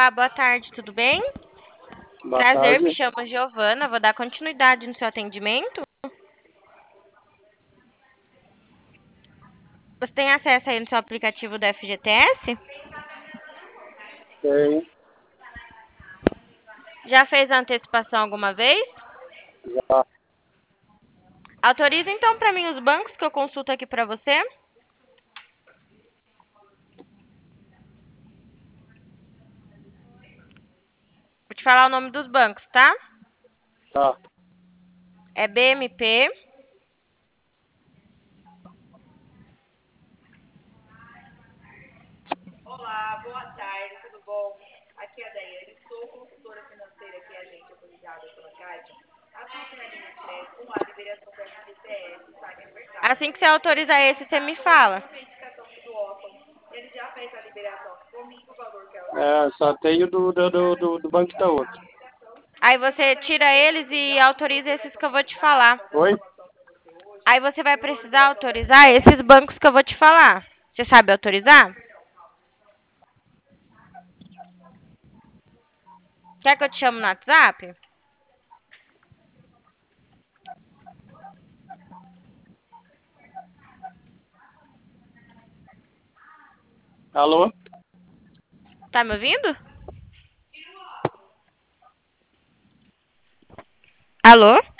Olá, boa tarde, tudo bem? Boa Prazer, me tarde. chamo Giovana, vou dar continuidade no seu atendimento. Você tem acesso aí no seu aplicativo do FGTS? Tem, Já fez a antecipação alguma vez? já. Autoriza então para mim os bancos que eu consulto aqui para você. Vou te falar o nome dos bancos, tá? Tá. É BMP, Olá, boa tarde, tudo bom? Aqui é a Daiane, sou consultora financeira que é agente autorizada pela Caixa. Atuo na linha de crédito com a liberação do FGTS, saque no mercado. assim que você autorizar esse, você me fala. Uma indicação do órfão, ele já fez a liberação comigo, o valor que ela Só tenho do Banco Itaú. Aí você tira eles e autoriza esses que eu vou te falar. Oi? Aí você vai precisar autorizar esses bancos que eu vou te falar. Você sabe autorizar? Quer que eu te chame no WhatsApp? Alô? Tá me ouvindo? Alô?